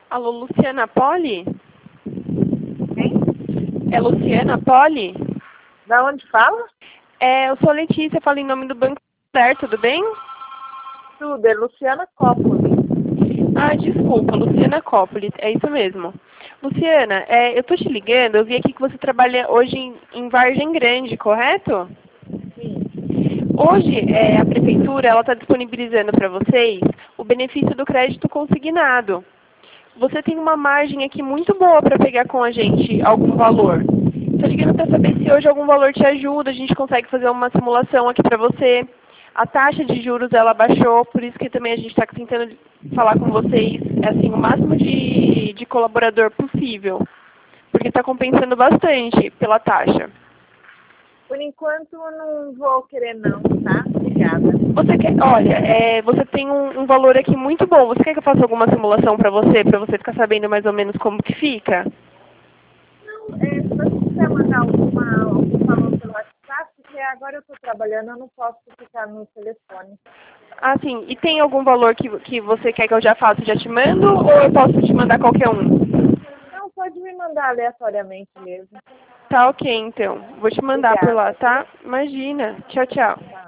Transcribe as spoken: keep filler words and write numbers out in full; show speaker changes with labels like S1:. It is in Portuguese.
S1: Alô, Luciana Poli?
S2: Quem?
S1: É Luciana Poli?
S2: Da onde fala?
S1: É, eu sou a Letícia, falo em nome do Banco Santander, tudo bem?
S2: Tudo, é Luciana Coppola.
S1: Ah, desculpa, Luciana Coppola, é isso mesmo. Luciana, é, eu tô te ligando, eu vi aqui que você trabalha hoje em, em Vargem Grande, correto?
S2: Sim.
S1: Hoje, é, a Prefeitura ela está disponibilizando para vocês o benefício do crédito consignado. Você tem uma margem aqui muito boa para pegar com a gente algum valor. Estou ligando para saber se hoje algum valor te ajuda, a gente consegue fazer uma simulação aqui para você. A taxa de juros ela baixou, por isso que também a gente está tentando falar com vocês assim, o máximo de, de colaborador possível, porque está compensando bastante pela taxa.
S2: Por enquanto eu não vou querer não, tá? Obrigada.
S1: Você quer, olha, é, você tem um, um valor aqui muito bom. Você quer que eu faça alguma simulação para você, para você ficar sabendo mais ou menos como que fica?
S2: Não, é, se você quiser mandar alguma, algum valor pelo WhatsApp, porque agora eu estou trabalhando, eu não posso ficar no telefone.
S1: Ah, sim. E tem algum valor que, que você quer que eu já faça e já te mando, ou eu posso te mandar qualquer um?
S2: Não, pode me mandar aleatoriamente mesmo.
S1: Tá ok, então. Vou te mandar por lá,
S2: Obrigada, viu?
S1: tá? Imagina. Tchau, tchau.
S2: Tá.